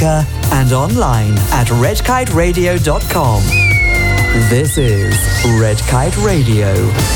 speaker and online at redkiteradio.com. This is Red Kite Radio.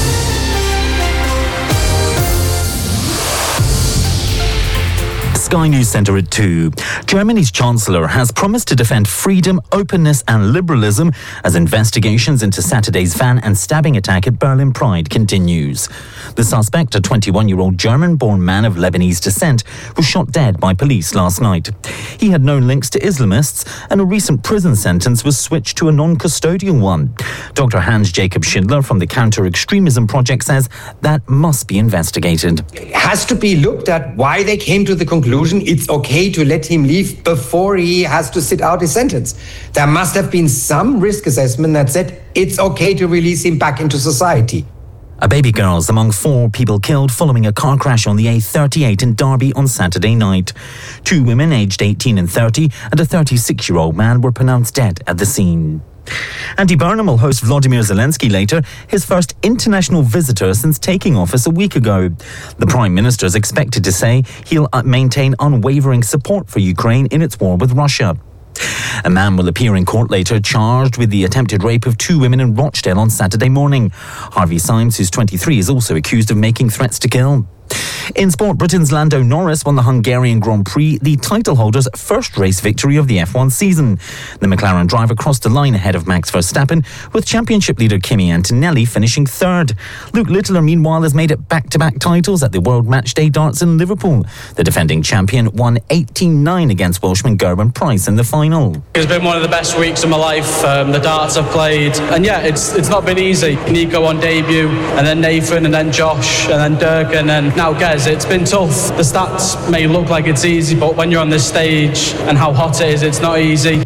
Sky News Centre at 2. Germany's Chancellor has promised to defend freedom, openness and liberalism as investigations into Saturday's van and stabbing attack at Berlin Pride continues. The suspect, a 21-year-old German-born man of Lebanese descent, was shot dead by police last night. He had known links to Islamists and a recent prison sentence was switched to a non-custodial one. Dr. Hans-Jacob Schindler from the Counter-Extremism Project says that must be investigated. It has to be looked at why they came to the conclusion it's okay to let him leave before he has to sit out his sentence. There must have been some risk assessment that said it's okay to release him back into society. A baby girl's among 4 people killed following a car crash on the A38 in Derby on Saturday night. 2 women aged 18 and 30 and a 36-year-old man were pronounced dead at the scene. Andy Burnham will host Vladimir Zelensky later, his first international visitor since taking office a week ago. The Prime Minister is expected to say he'll maintain unwavering support for Ukraine in its war with Russia. A man will appear in court later charged with the attempted rape of 2 women in Rochdale on Saturday morning. Harvey Symes, who's 23, is also accused of making threats to kill. In sport, Britain's Lando Norris won the Hungarian Grand Prix, the title holder's first race victory of the F1 season. The McLaren driver crossed the line ahead of Max Verstappen, with championship leader Kimi Antonelli finishing third. Luke Littler, meanwhile, has made it back-to-back titles at the World Matchday Darts in Liverpool. The defending champion won 18-9 against Welshman Gerben Price in the final. It's been one of the best weeks of my life. The darts I've played, and yeah, it's not been easy. Nico on debut, and then Nathan, and then Josh, and then Dirk, and then now Gez. It's been tough. The stats may look like it's easy, but when you're on this stage and how hot it is, it's not easy.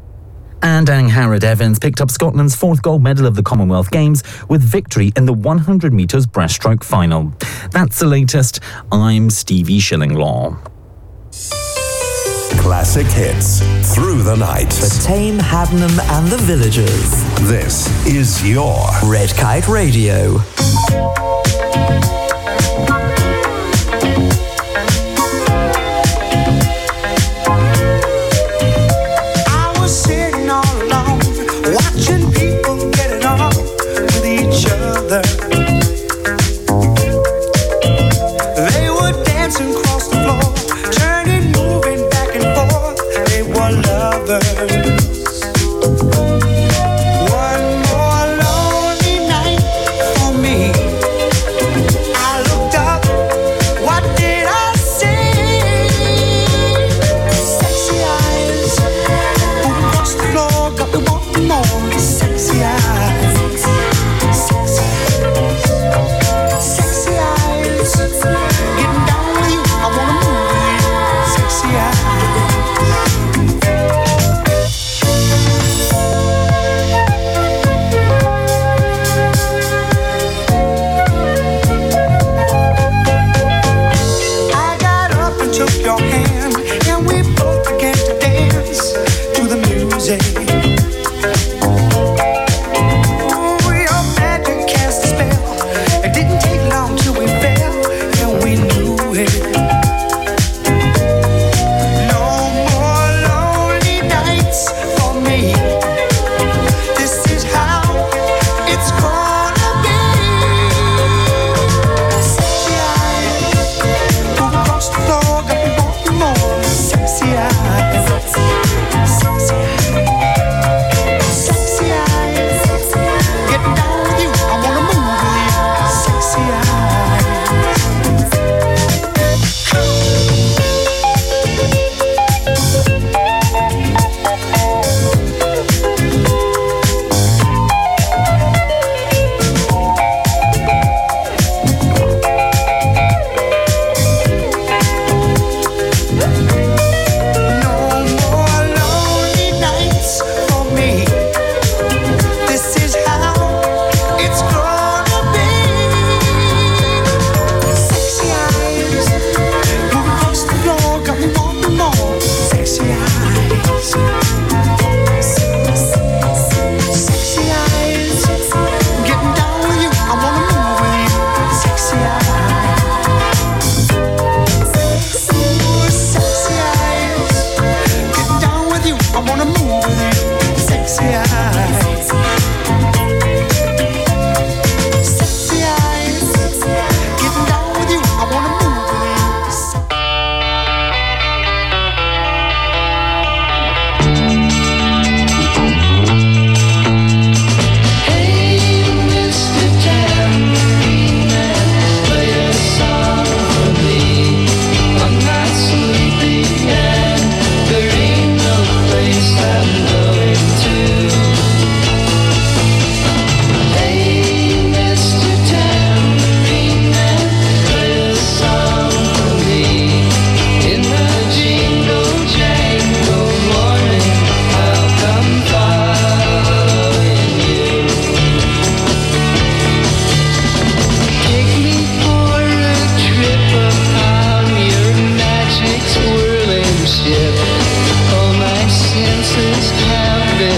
And Angharad Evans picked up Scotland's 4th gold medal of the Commonwealth Games with victory in the 100 metres breaststroke final. That's the latest. I'm Stevie Shillinglaw. Classic hits through the night. For Tame, Hadnam and the Villagers. This is your Red Kite Radio. Watching people get it on with each other. They were dancing across the floor, turning, moving back and forth. They were lovers. One more lonely night for me. I looked up, what did I see? Sexy eyes moving across the floor, got me wanting more. Sexy eyes, sexy eyes, getting down with you, I wanna move with you. Sexy eyes.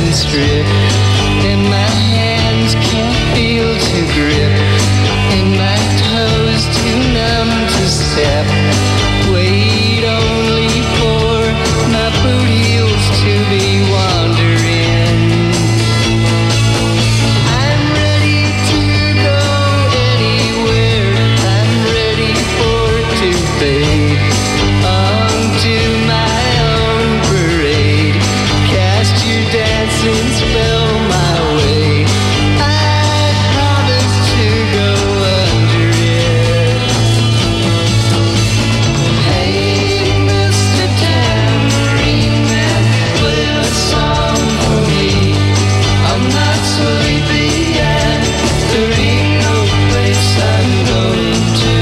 been stripped, and my hands can't feel to grip, and my toes too numb to step. Wait only for my boot heels to be wandering. I'm ready to go anywhere. I'm ready for to fade onto my own parade. Cast your dancing spell my way. I promise to go under it. Hey, Mr. Tambourine Man, play a song for me. I'm not sleepy yet. There ain't no place I'm going to.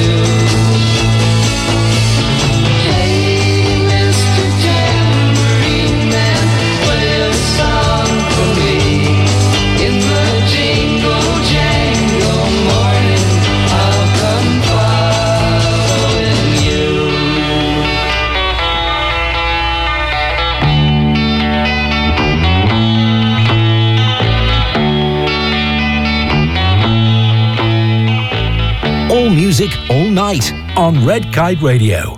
Hey, Mr. Tambourine Man, play a song for me. In the jingle jangle morning, I'll come following you. All music, all night on Red Kite Radio.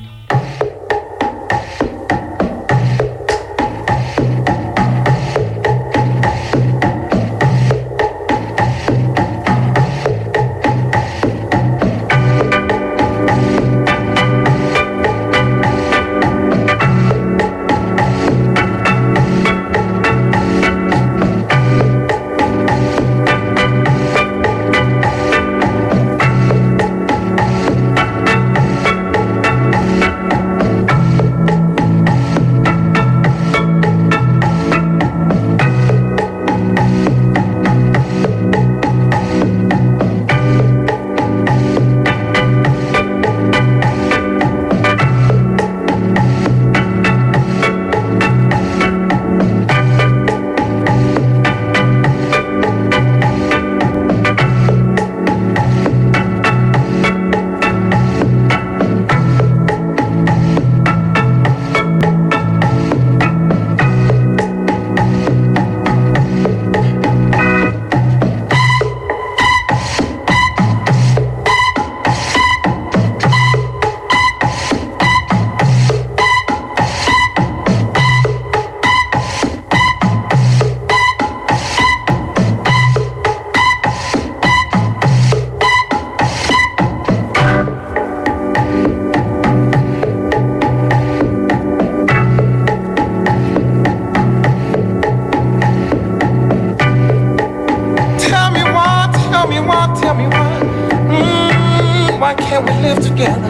Why can't we live together?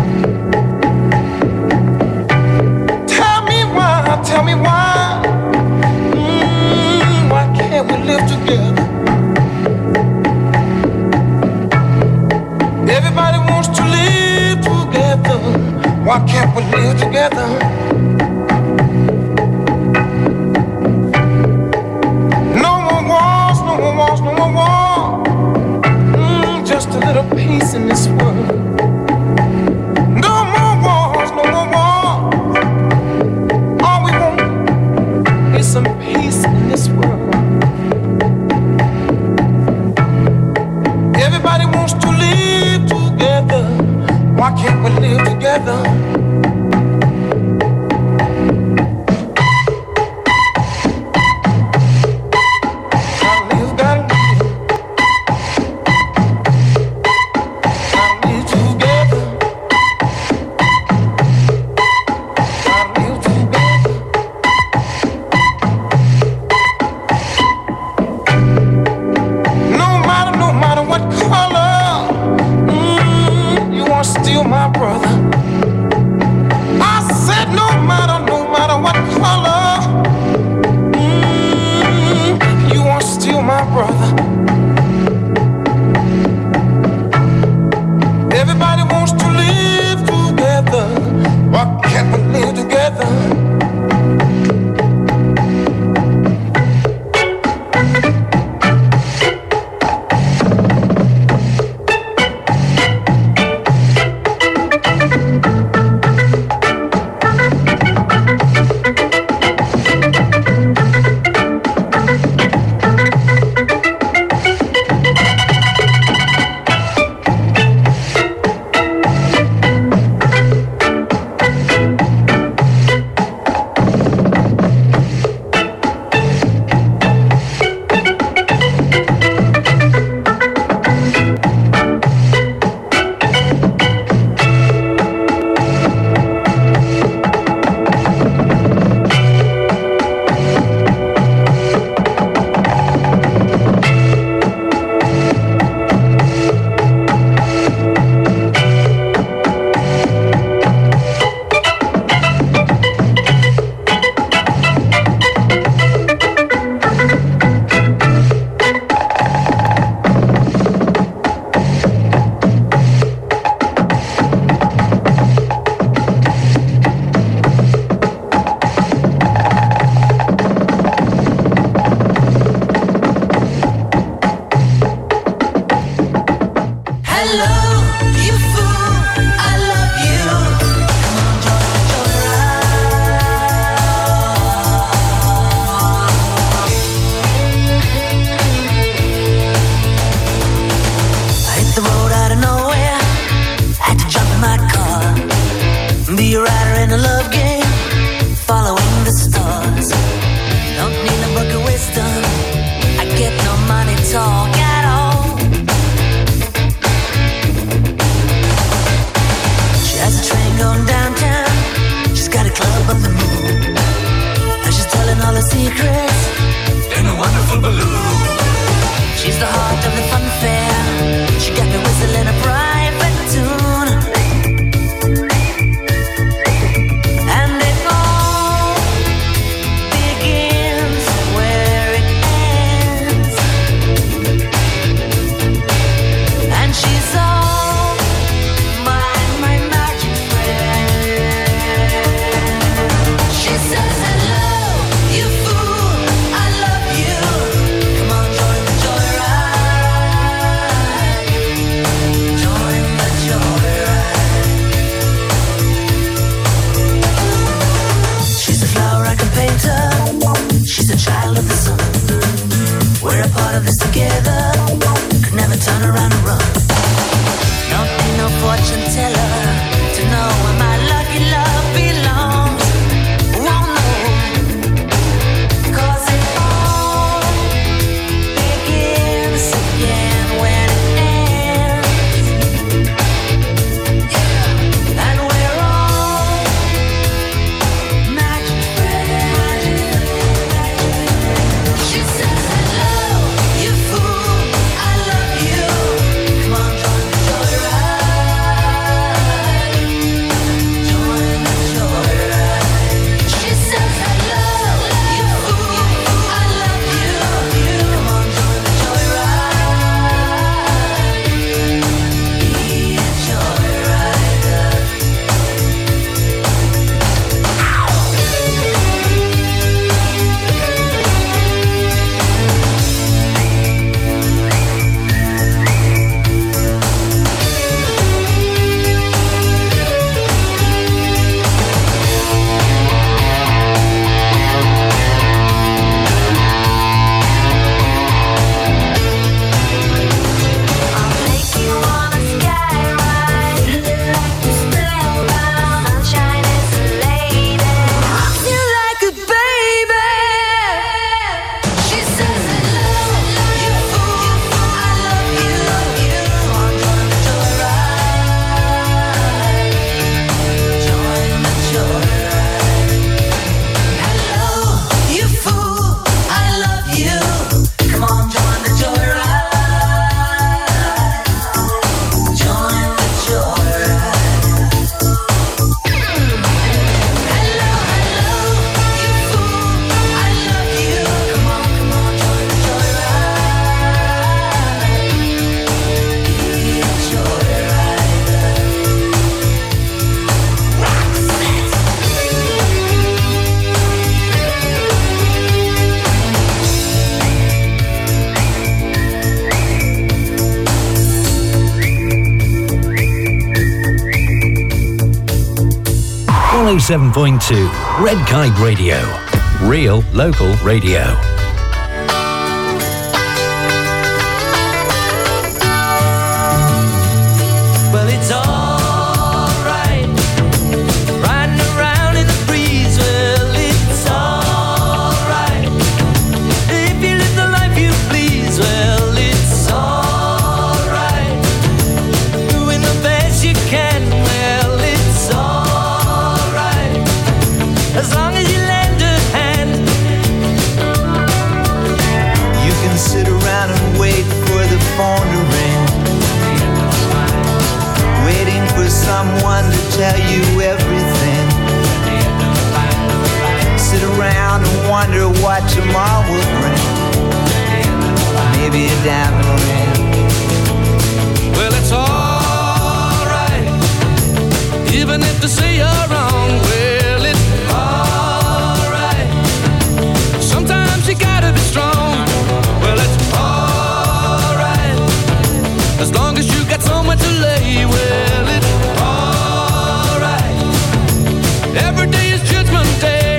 Tell me why. Why can't we live together? Everybody wants to live together. Why can't we live together? No more wars, no more wars, no more wars. Just a little peace in this world. No more wars, no more wars. All we want is some peace in this world. Everybody wants to live together. Why can't we live together? secrets in a wonderful balloon. She's the heart of the fun fair. She got me whistling a private tune. And it all begins where it ends. And she's all my magic friend. She says hello, you fool, I love you. Come on, join the joyride. Join the joyride. She's a flower I can paint her. She's a child of the sun. We're a part of this together. Could never turn around and run. Don't need no fortune teller to know where my lucky love belongs. Won't know, 'cause it all begins again when it ends. Yeah, and we're all magic friends. She says hello, you fool, I love you. Come on, join the joyride. Join the joyride. She says hello, you fool, I love you. Come on, join the joyride. Be a joyrider. I'll take you on a sky ride, like you spellbound. Sunshine is a lady, rocks you like a baby. She says hello, you fool, I love you. Come on, join the joyride. Join the joyride. Hello, you fool, I love you. Come on, join the joyride. Join the joyride. Hello, you fool, I love you. Come on, join the joyride. Be a joyrider. Rock 107.2 Red Kite Radio. Real local radio. Well, it's alright, riding around in the breeze. Well, it's alright, if you live the life you please. Well, it's alright, doing the best you can. Well, it's alright, as long as you lend a hand. You can sit around and wait for the phone to ring, waiting for someone to tell you everything. Sit around and wonder what tomorrow will bring. Maybe a diamond ring. Well, it's alright, even if they say you're wrong. Well, it's alright, sometimes you gotta be strong. Well, it's alright, as long as you got somewhere to lay. Well, it's alright, every day is Judgment Day.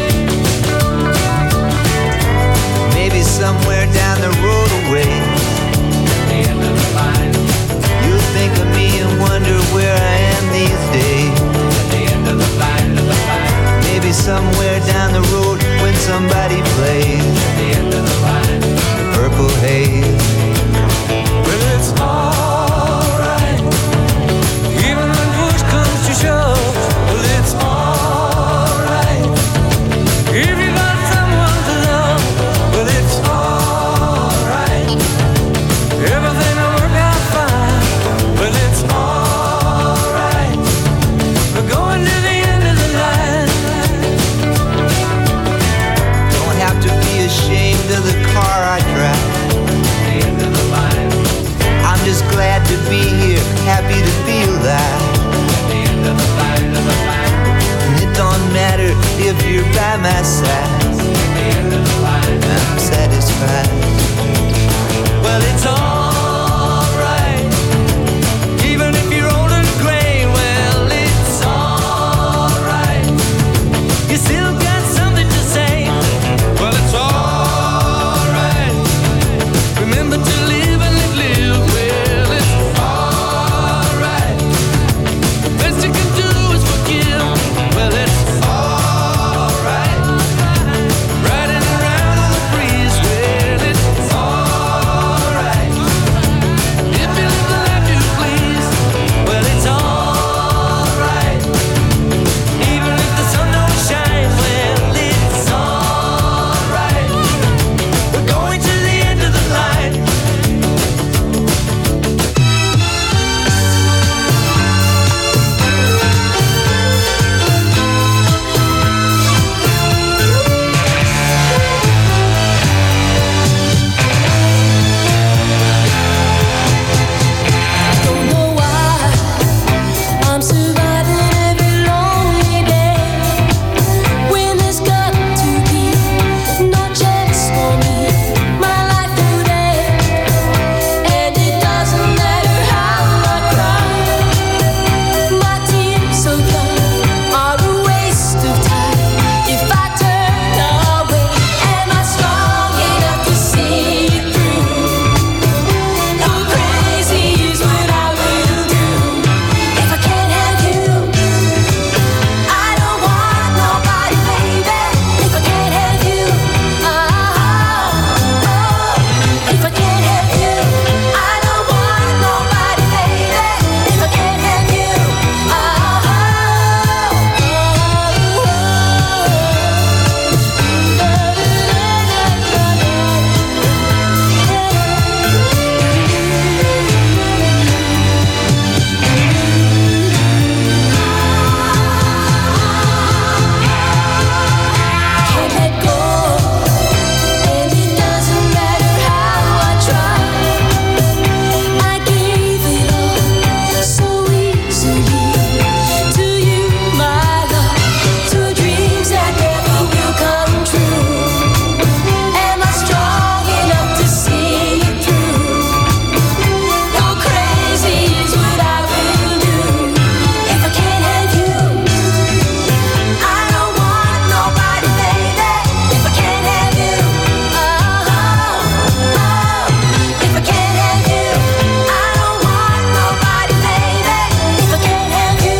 Maybe somewhere down the road away, you'll think of me and wonder where I am these days. cry. Well, it's alright, even if you're old and gray. Well, it's alright, you still got something to say. Well, it's alright, remember to live and live. Well, it's alright, the best you can do is forgive. Well, it's alright, riding around on the breeze. Well, it's alright, if you live the life you please. Well, it's alright, even if the sun don't shine. Well, it's alright, we're going to the end of the line. Don't know why I'm surviving every lonely day when there's got to be no chance for me. My life today, and it doesn't matter how I cry. My tears so young are a waste of time. If I turn away, am I strong enough to see it through? Go crazy is what I will do. If I can't have you, I don't want nobody, baby. If I can't have you, if I can't have you, I don't want nobody, baby. If I can't have you, can't let go, and it doesn't matter how I try. I gave it all so easily to you, my love, to dreams that never will come true. Am I strong enough to see it through? Go crazy is what I will do. If I can't have you, I don't want nobody, baby. If I can't have you, if I can't have you, I don't want nobody, baby. If I can't have you,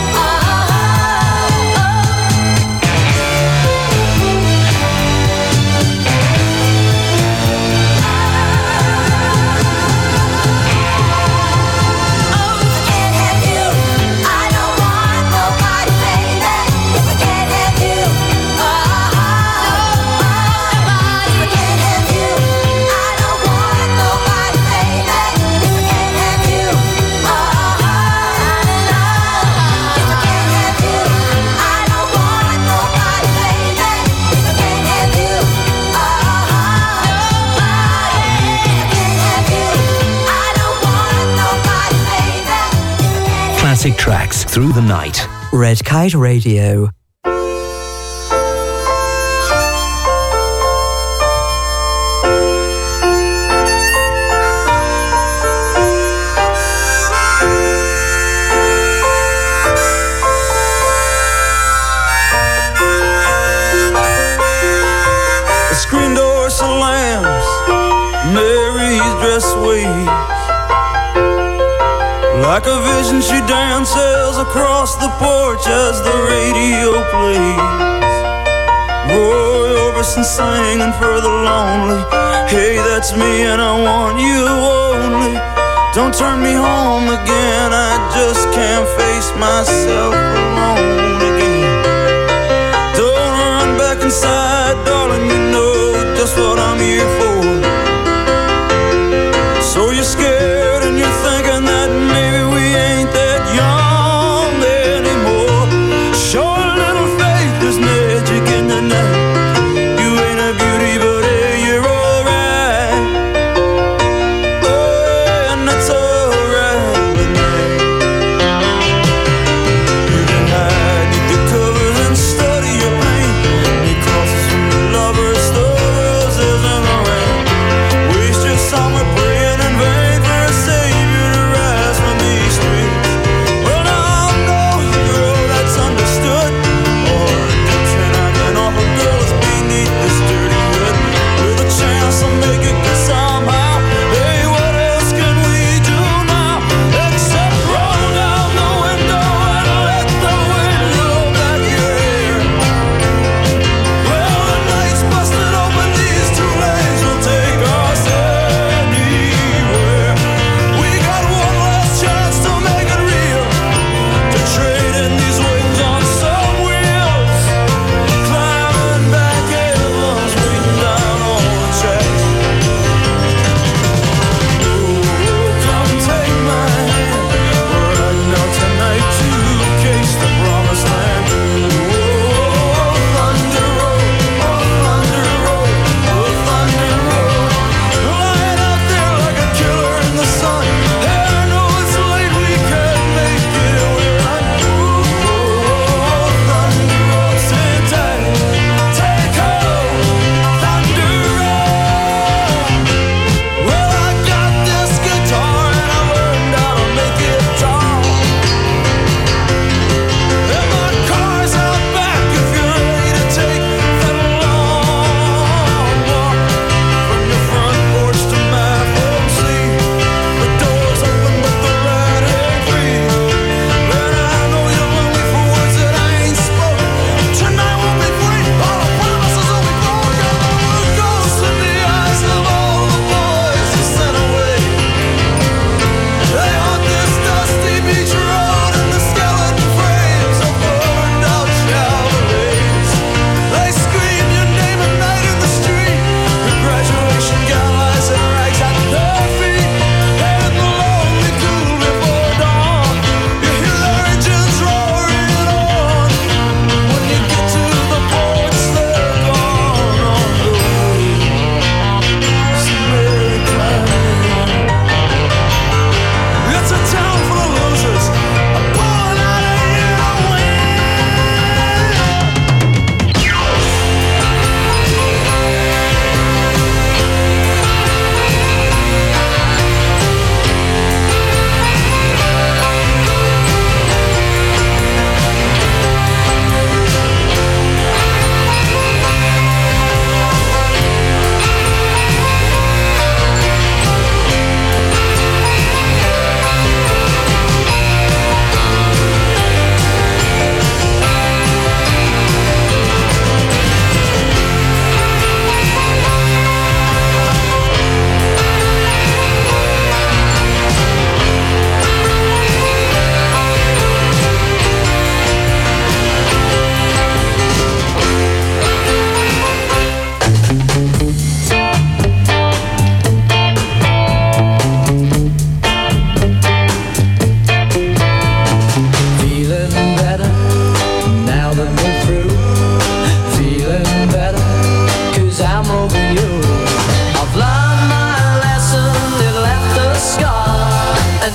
Classic tracks through the night. Red Kite Radio. The screen door slams, Mary's dress waves. Like a vision she dances across the porch as the radio plays. Roy Orbison singing for the lonely. Hey, that's me and I want you only. Don't turn me home again, I just can't face myself alone again. Don't run back inside, darling, you know just what I'm here for. So you're scared and you're thinking that maybe we ain't that young anymore. Show a little faith, there's magic in the night. You ain't a beauty, but hey, you're alright. Oh, and that's alright with me. You can hide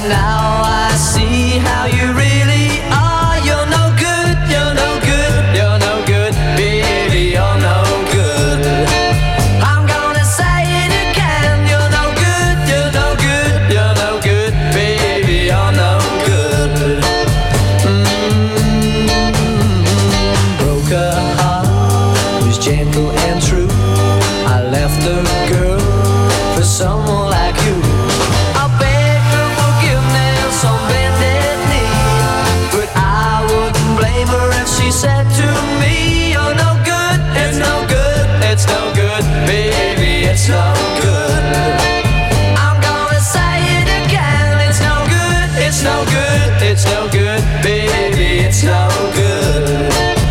now I see how you really are. You're no good, you're no good, you're no good, baby, you're no good. I'm gonna say it again. You're no good, you're no good, you're no good, baby, you're no good. Broke a heart, was gentle and true. I left the girl for someone like you. I beg her forgiveness on bended knee, but I wouldn't blame her if she said to me, you're no good, it's no good, it's no good, baby, it's no good. I'm gonna say it again. It's no good, it's no good, it's no good, baby, it's no good.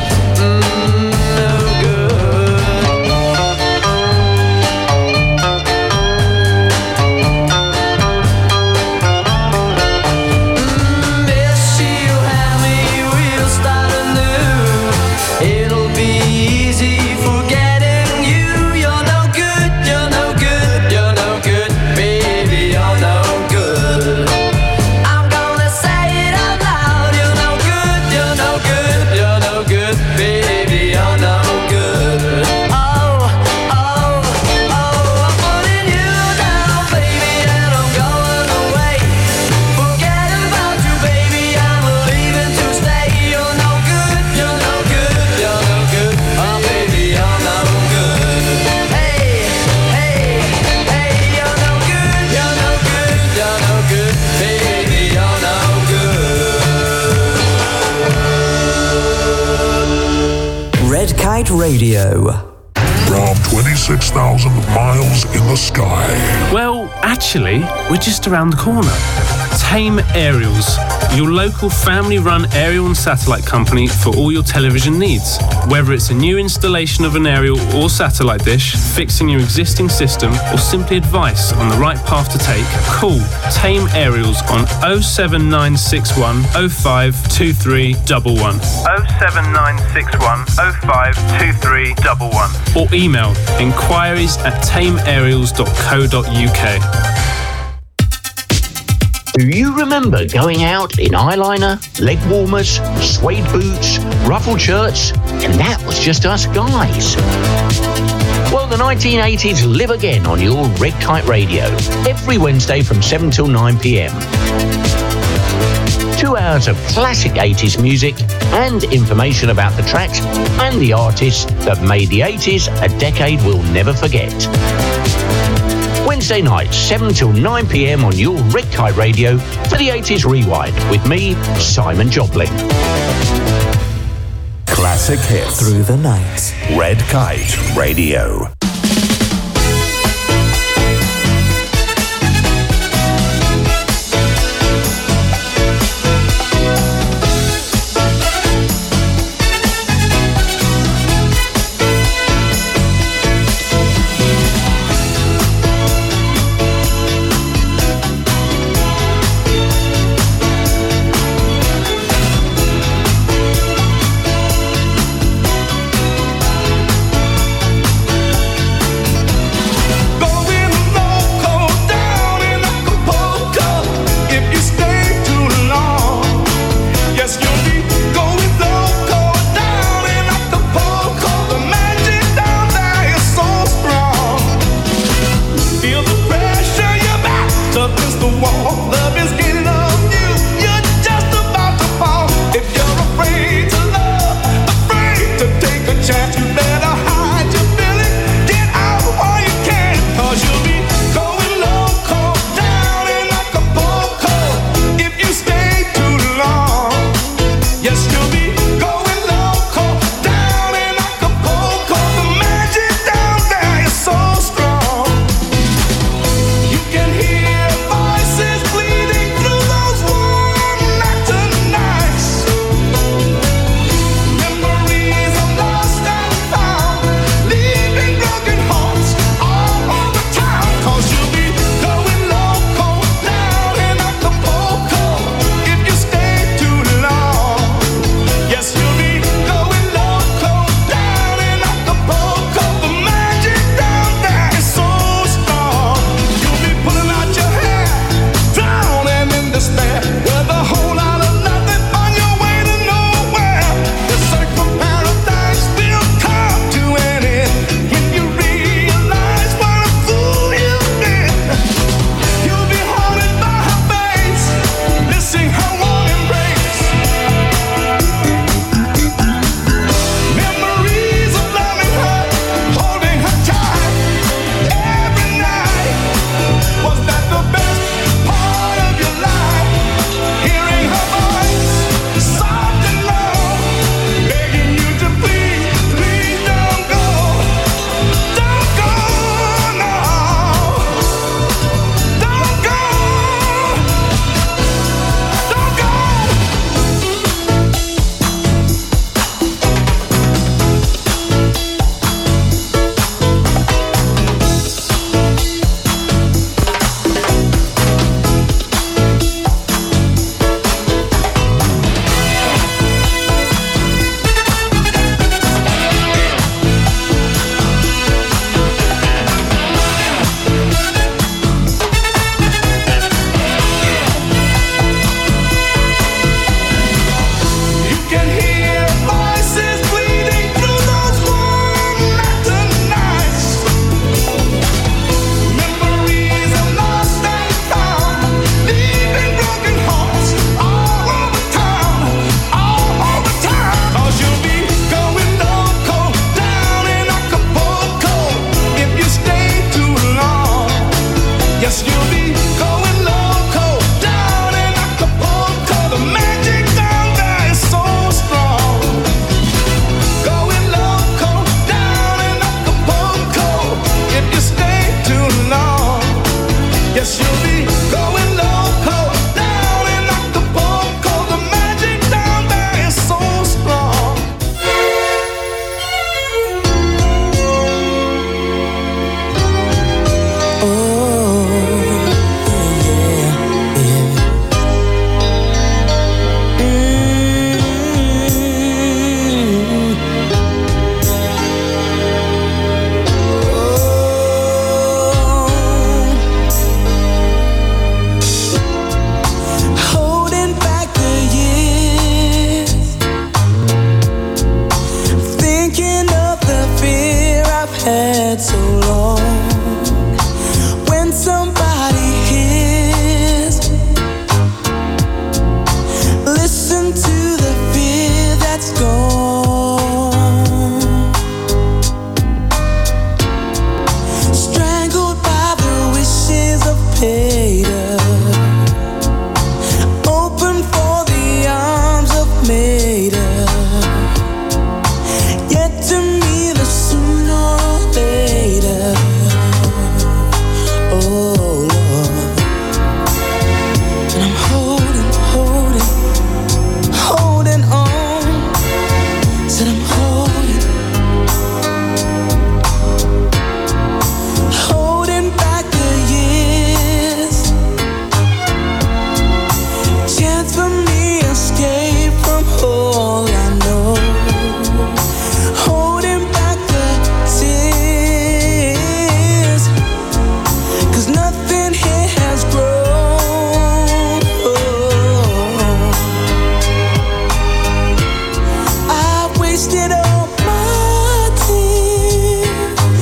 Red Kite Radio. From 26,000 miles in the sky. Well, actually, we're just around the corner. Tame Aerials, your local family-run aerial and satellite company for all your television needs. Whether it's a new installation of an aerial or satellite dish, fixing your existing system, or simply advice on the right path to take, call Tame Aerials on 07961 052311. 07961 052311. Or email inquiries@tameaerials.co.uk. Do you remember going out in eyeliner, leg warmers, suede boots, ruffled shirts, and that was just us guys? Well, the 1980s live again on your Red Kite Radio, every Wednesday from 7 till 9 p.m. 2 hours of classic 80s music and information about the tracks and the artists that made the 80s a decade we'll never forget. Wednesday nights, 7 till 9 p.m. on your Red Kite Radio for the 80s Rewind with me, Simon Joplin. Classic hits. Through the night. Red Kite Radio. had so long. When somebody hears, listen to the fear that's gone, strangled by the wishes of Peter, open for the arms of Mater. Yet to me the sooner or later, oh Lord. And I'm holding on. Said I'm holding back the years. Chance for me escape from all I know. Holding back the tears, 'cause nothing here has grown. I wasted all my tears,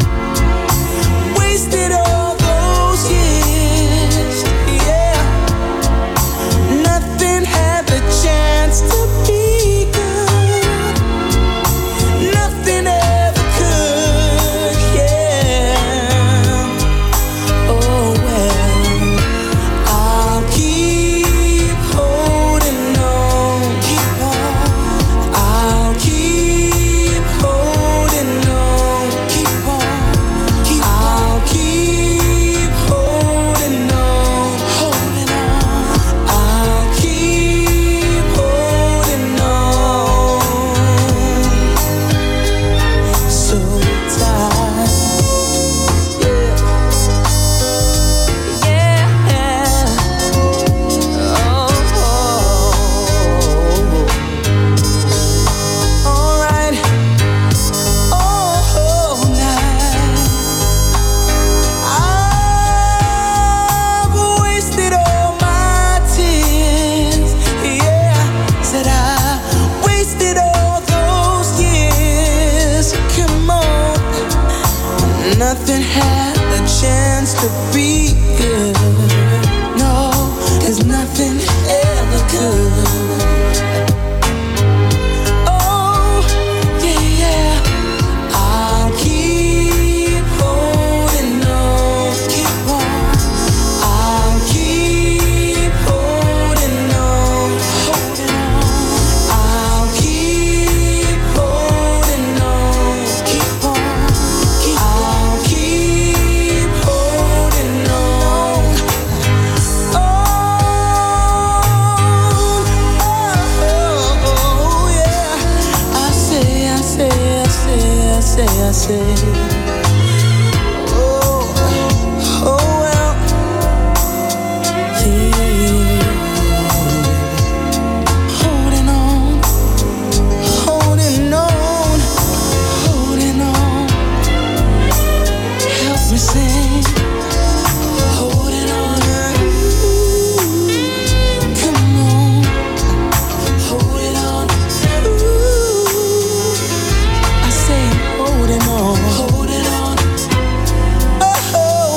wasted all those years, yeah. Nothing had the chance to be good, nothing ever could, yeah. Oh well, I'll keep holding on, I'll keep holding on, I'll keep holding on, I'll keep holding on, so tight, alright, all night. I've wasted all my tears, yeah. Said I wasted all those years. Come on, nothing had a chance to be good. No, 'cause nothing ever could. Oh, yeah. I'll keep holding on, I'll keep holding on, I'll keep holding on, I'll keep holding on. Oh, yeah. I say, oh well, yeah. Holding on, help me sing. Holding on, come on, holding on. I say I'm holding on. Oh,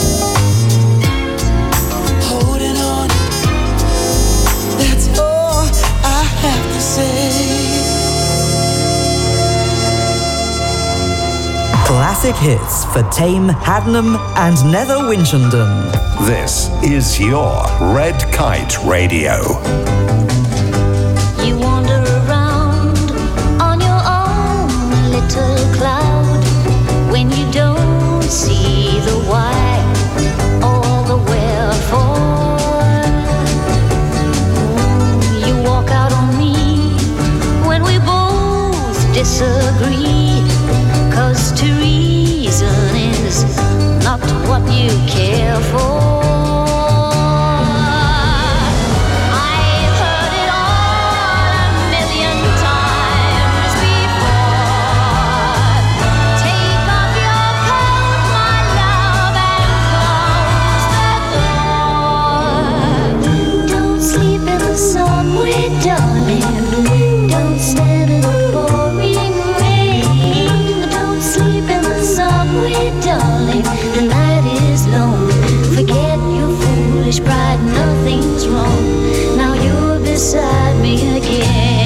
holding on. That's all I have to say. Classic hits for Tame, Haddenham and Nether Winchendon. This is your Red Kite Radio. You wander around on your own little cloud when you don't see the why or the wherefore. You walk out on me when we both disagree, 'cause to reason is not what you care for. I've heard darling, the night is long. Forget your foolish pride, nothing's wrong. Now you're beside me again.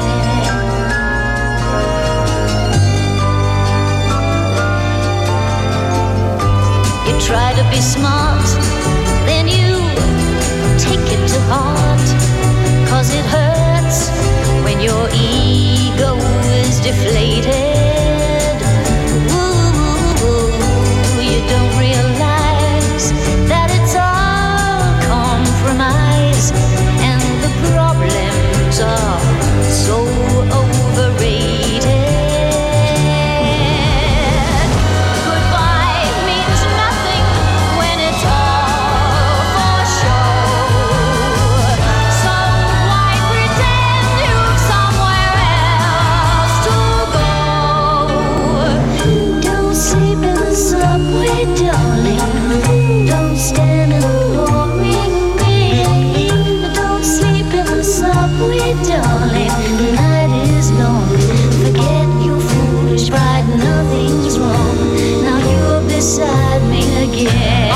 You try to be smart, then you take it to heart. 'Cause it hurts when your ego is deflated. Ooh, you don't realize that it's all compromise, and the problems are so overrated. Goodbye means nothing when it's all for show. So why pretend you've somewhere else to go? Don't sleep in the subway, darling. Don't stand in the pouring rain. Don't sleep in the subway, darling. The night is long. Forget your foolish pride, nothing's wrong. Now you're beside me again.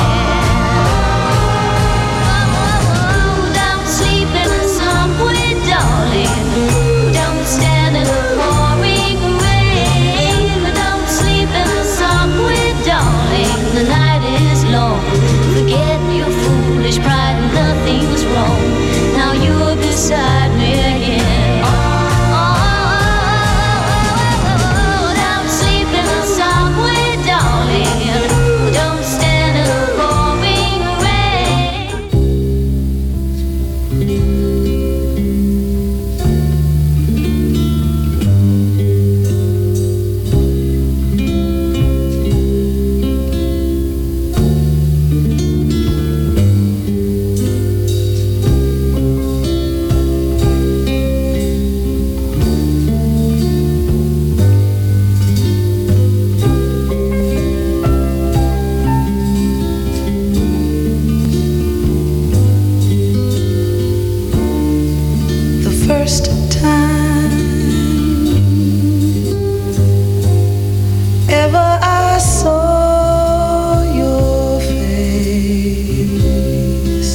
Don't sleep in the subway, darling. Don't stand in the pouring rain. Don't sleep in the subway, darling. The night is long. Forget your foolish pride, nothing's wrong. Now you're beside me again. Don't sleep in the subway, darling. Don't stand in the pouring rain. The first time ever I saw your face,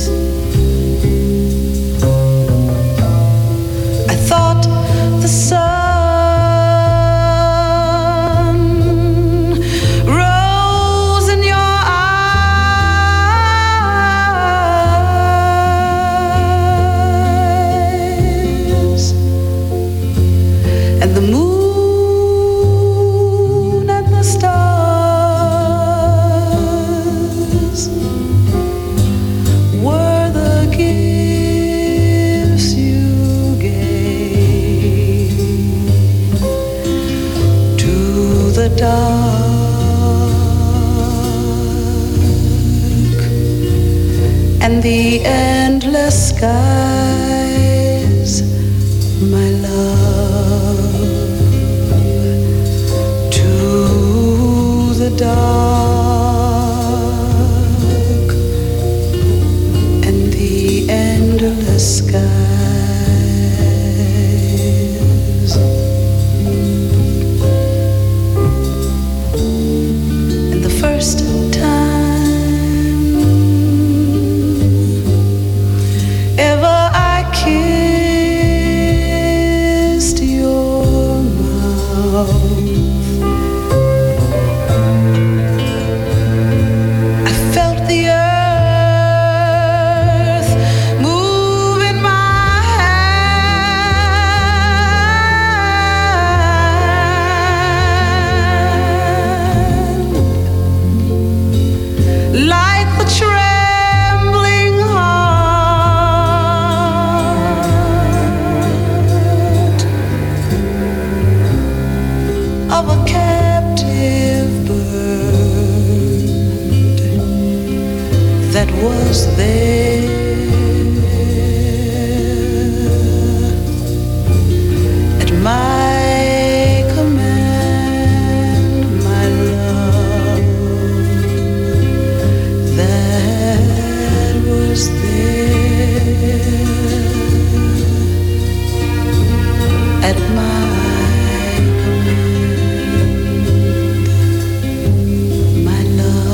I thought the sun rose in your eyes, and the moon and the stars were the gifts you gave to the dark and the endless skies, my love, to the dark and the endless skies. And the first time ever I kissed your mouth, I felt the earth move in my hand, like the trembling heart of a captive bird that was there at my command, my love, that was there at my command, my love.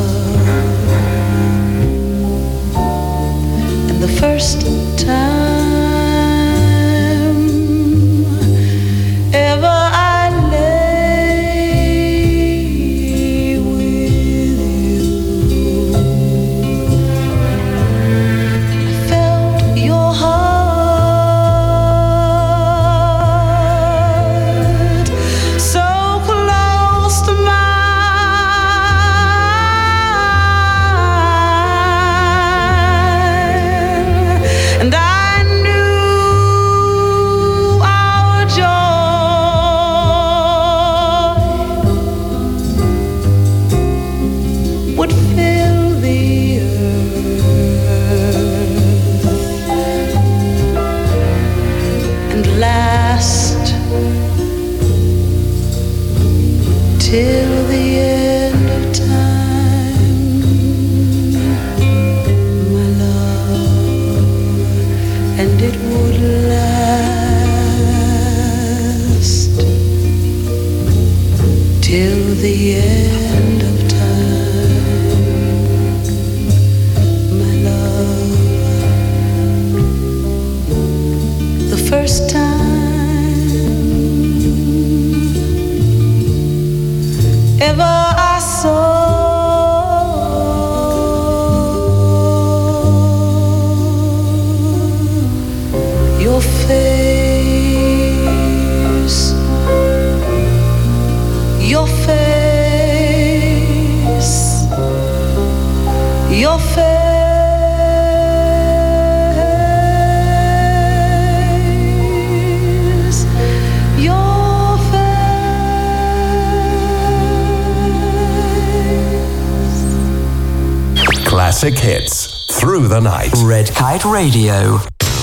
Classic hits through the night. Red Kite Radio.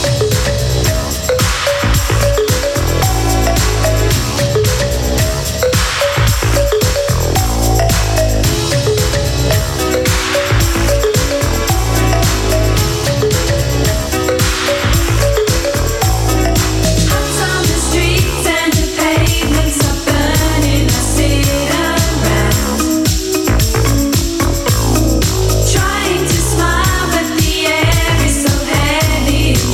Trying to smile, but the air is so heavy and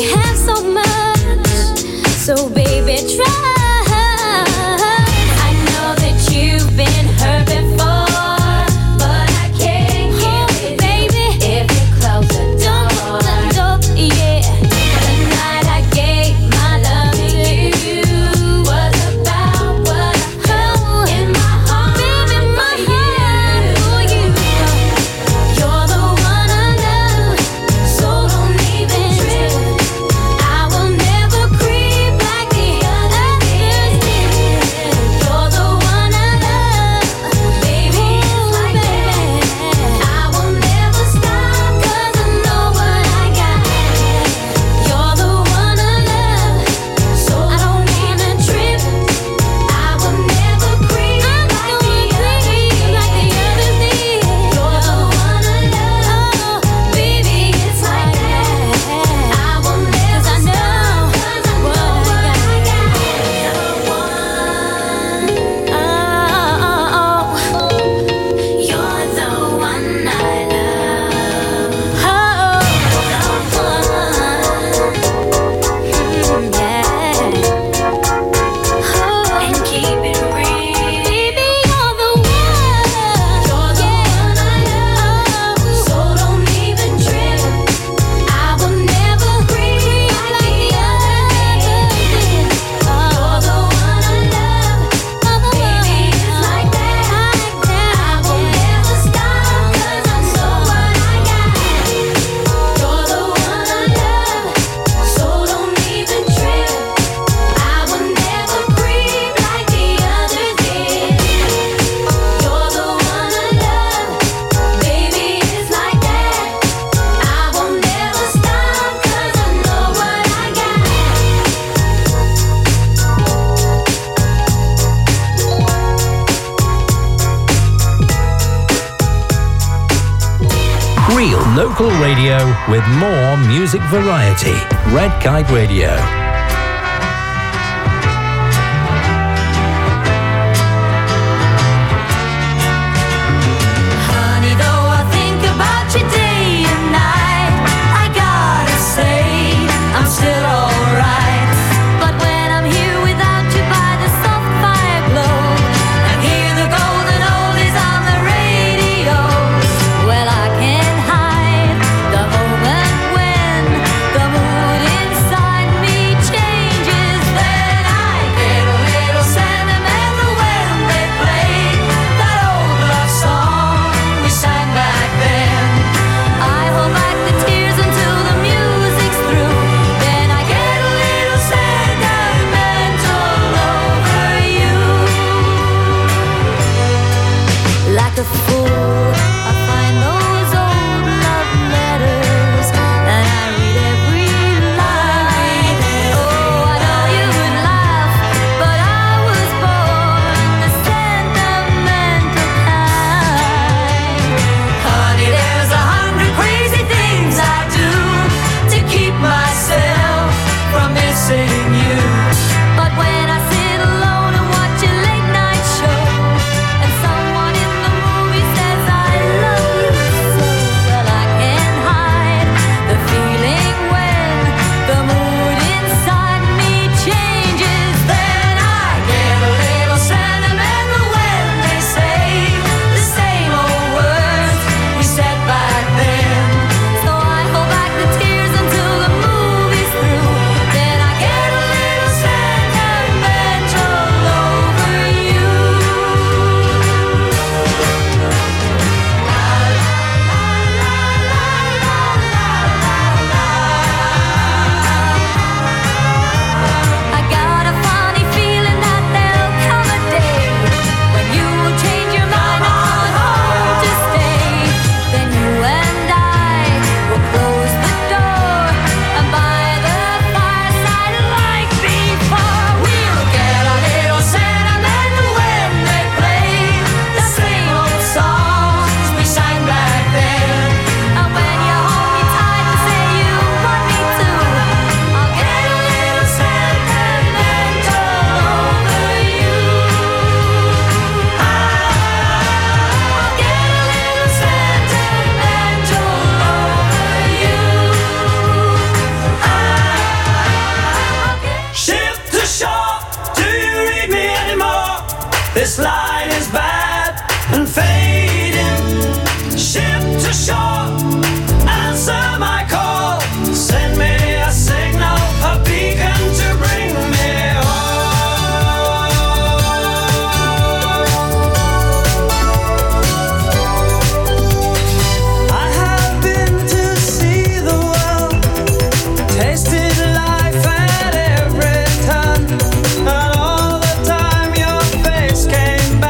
So baby, try. I Local radio with more music variety. Red Kite Radio. Honey, though I think about you day and night, I gotta say I'm still alright. But when I'm here without you by the soft fire glow and hear the golden oldies on the radio, well, I can't hide the moment when the mood inside me changes. Then I get a little sentimental when they play that old love song we sang back then. I hold back the tears until the music's through. Then I get a little sentimental over you. Like a fool, I find those old love letters and I read every line. Oh, I know you would laugh, but I was born the sentimental kind. Honey, there's 100 crazy things I do to keep myself from missing you. But when I sit alone and watch a late night show and someone in the movie says I love you so, well, I can't hide the feeling when the mood inside me changes. Then I get a little sentimental when they say the same old words we said back then. So I hold back the tears until the movie's through. Then I get a little sentimental over you. I got a funny feeling that there'll come a day when you will change your mind and come home to stay. Then you and I will close the door and by the fireside like before, we'll get a little sentimental when they play the same old songs we sang back then. And when you hold me tight and say you want me to, I'll get a little sentimental over you. I'll get a little sentimental over you. Ship to shore, do you read me anymore? This line is bad and fading. Ship to shore, answer my call. Send me a signal, a beacon to bring me home. I have been to see the world, tasted life at every turn, and all the time your face came back.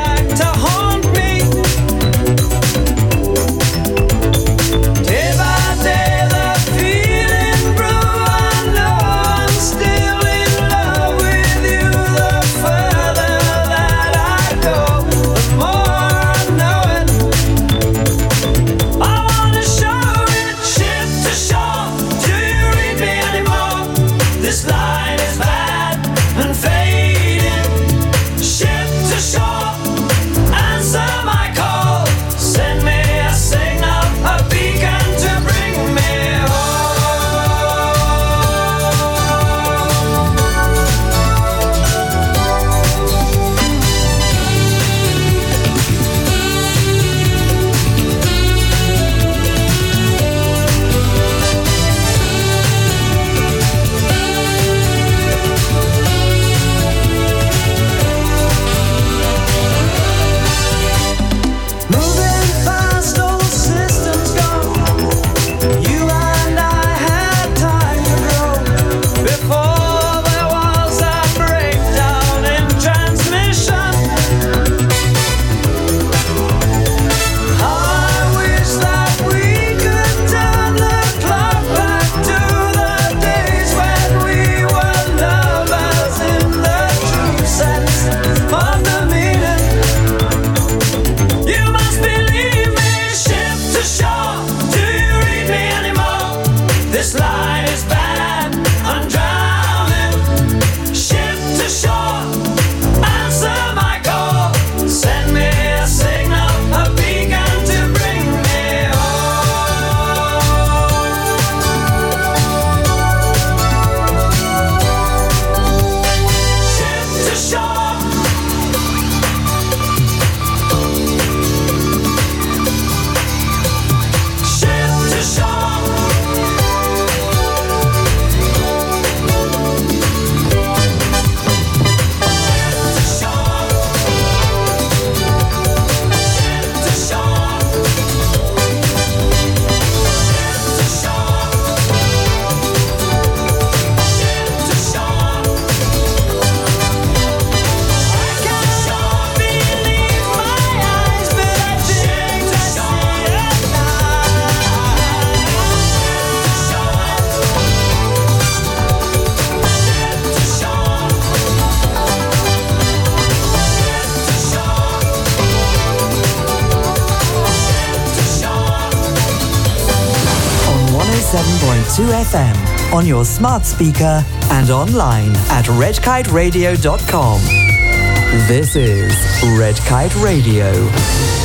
FM, on your smart speaker and online at redkiteradio.com. This is Red Kite Radio.